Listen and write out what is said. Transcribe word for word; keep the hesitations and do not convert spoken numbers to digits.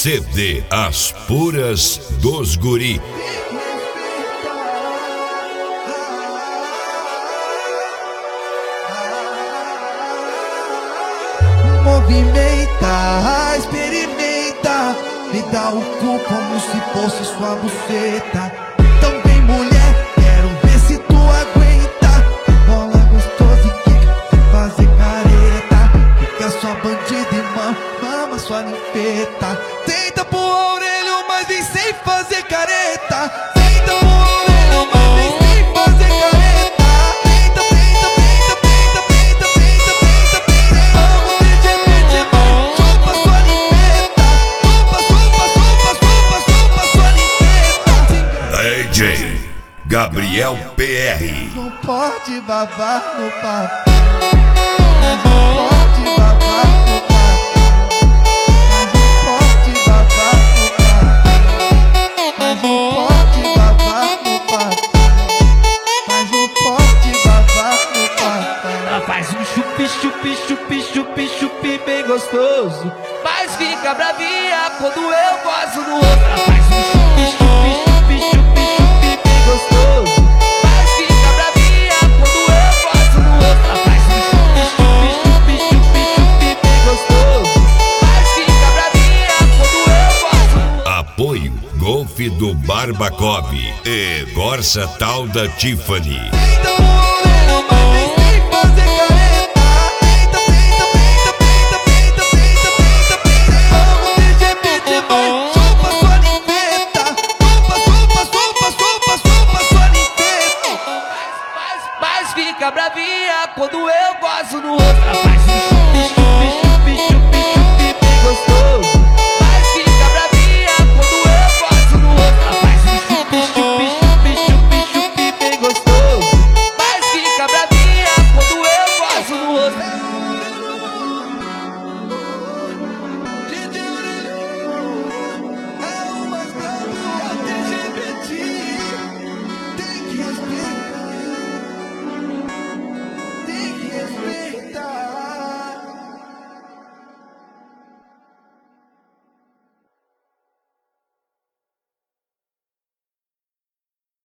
C D As Puras dos Guri. Movimenta, experimenta, me dá o cu como se fosse sua buceta. Então vem mulher, quero ver se tu aguenta. Bola gostosa e quica, sem fazer careta. Fica só bandida e mama, mama sua ninfeta. Tenta pro orelho, mas vem sem fazer careta. Tenta pro orelho, mas vem sem fazer careta. Tenta, tenta, tenta, tenta, tenta, tenta, tenta, tenta. Vamos, D J, D J, chupa sua ninfeta. Chupa, chupa, chupa, chupa, chupa sua ninfeta. D J Gabriel P R. Não pode babar no papo. Não pode babar no papo. Mas não pode babar no papo. Mas não pode babar no papo. Mas não pode babar no papo. Ela faz um chupi, chupi, chupi, chupi, chupi bem gostoso, mas fica bravinha quando eu gosto do outro. Ela faz um chupi, chupi, chupi, chupi, chupi bem gostoso, mas fica bravinha quando eu gosto do outro. Ela faz um chupi, chupi, chupi, chupi, chupi bem gostoso, mas fica bravinha quando eu gosto do outro. Apoio Golf do Barbacov e Corsa Tal da Tiffany. Tenta pro orelho, mas vem sem fazer careta. Tenta, tenta, tenta, tenta, tenta, tenta, tenta, tenta. Vamos, D J, D J, chupa sua ninfeta. Chupa, chupa, chupa, chupa, chupa sua ninfeta. Mas, mas, mas fica bravinha quando eu gosto do outro.